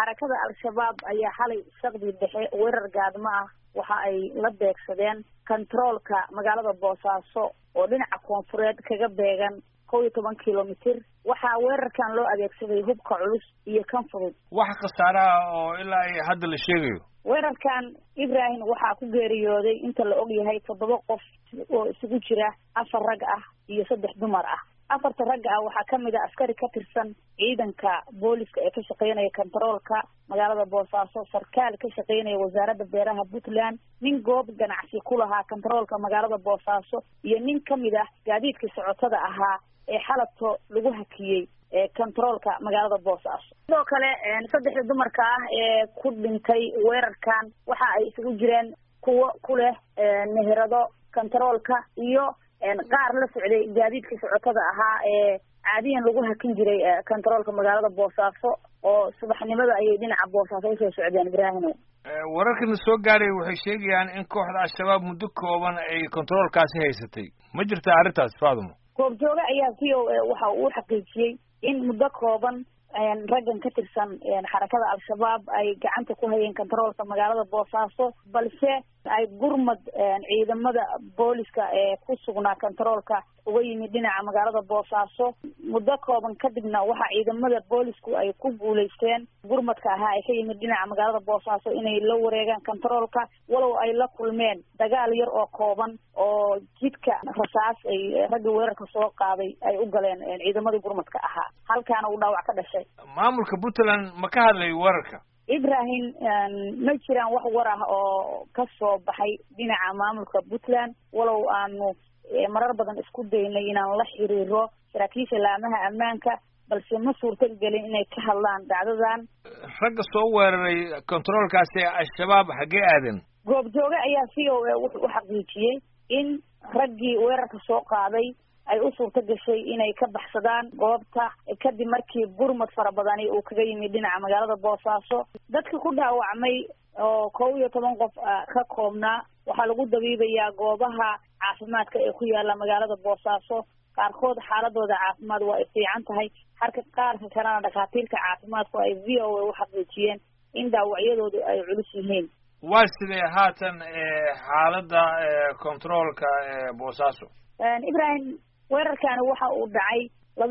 xarakada al-shabaab ayaa xalay shaqdi dhexe weerar gaadmo ah waxa ay la beegsadeen kontaroolka magaalada Boosaaso oo dhinaca koonfureed kaga beegan 12 kilomitir waxaa weerarkan loo adeegsaday hubka culus iyo kan fudud. wax khasaare ah oo ilaa ay hadda la sheegayo. weerarkan Ibrahim waxaa ku geeriyooday inta la og yahay 7 qof oo isugu jira 4 rag ah iyo 3 dumar ah. 4 rag ah waxaa kamid ah askari ka tirsan ciidanka booliska ee ka shaqeynaya kontaroolka magaalada Boosaaso, sarkaal ka shaqeynaya wasaaradda beeraha Puntland, nin goob ganacsi ku lahaa kontaroolka magaalada Boosaaso iyo nin kamid ah gaadiidka socotada ahaa ee xalabto lagu hakiyay kontaroolka magaalada Boosaaso. sidoo kale 3 dumarka ah ee ku dhintay weerarkan waxa ay isugu jireen kuwa ku leh meherado kontaroolka iyo qaar la socday gaadiidka socotada ahaa ee caadiyan lagu hakin jiray kontaroolka magaalada Boosaaso oo subaxnimada ay dhinaca Boosaaso u soo socdeen. Ibrahim, wararkan soo gaaray waxay sheegayaan in kooxda al-shabaab muddo kooban ay kontaroolkaasi haysatay. ma jirtaa arrintaas Faadumo? goobjooga ayaa waxa uu xaqiijiyay in muddo kooban raggan ka tirsan xarakada al-shabaab ay gacanta ku hayeen kontaroolka magaalada Boosaaso, balse ay gurmad ciidamada booliska ee ku sugnaa kontaroolka uga yimid dhinaca magaalada Boosaaso. muddo kooban kadibna waxa ciidamada boolisku ay ku guuleysteen gurmadka ahaa ay ka yimid dhinaca magaalada Boosaaso inay la wareegaan kontaroolka, walow ay la kulmeen dagaal yar oo kooban oo jidka rasaas ay ragga weerarka soo qaaday ay u galeen ciidamada gurmadka ahaa, halkaana uu dhaawac ka dhashay. maamulka Puntland ma ka hadlay weerarka? Ibrahim, ma jiraan wax war ah oo ka soo baxay dhinaca maamulka Puntland, walow aanu marar badan isku daynay inaan la xiriiro saraakiisha laamaha ammaanka, balse ma suurtagelin inay ka hadlaan dhacdadan. ragga soo weeraray kontaroolkaasi al-shabaab xagee aadan? goobjooga ayaa wuxuu u xaqiijiyey in raggii weerarka soo qaaday ay u suurta gashay inay ka baxsadaan goobta kadib markii gurmad fara badani uu kaga yimid dhinaca magaalada Boosaaso. dadka ku dhaawacmay oo 11 qof ka koobnaa waxaa lagu dabiibayaa goobaha caafimaadka ee ku yaala magaalada Boosaaso. qaarkood xaaladooda caafimaad waa fiican tahay, halka qaarka kalena dhakhaatiirta caafimaadku ay VOA u xaqiijiyeen in dhaawacyadoodu ay culus yihiin. waa sidee haatan xaaladda kontaroolka Boosaaso? Ibrahim, weerarkaani waxa uu dhacay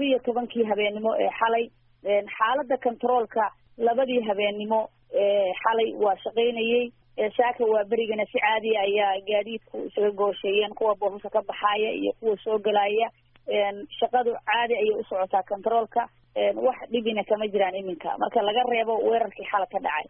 12 habeenimo ee xalay. xaaladda kontaroolka 2 habeenimo ee xalay waa shaqeynayay, saaka waa berigana si caadi ah ayaa gaadiidku isaga goosheeyeen, kuwa Boosaaso ka baxaya iyo kuwa soo galaya. shaqadu caadi ayay u socotaa kontaroolka, wax dhibina kama jiraan iminka marka laga reebo weerarkii xalay ka dhacay.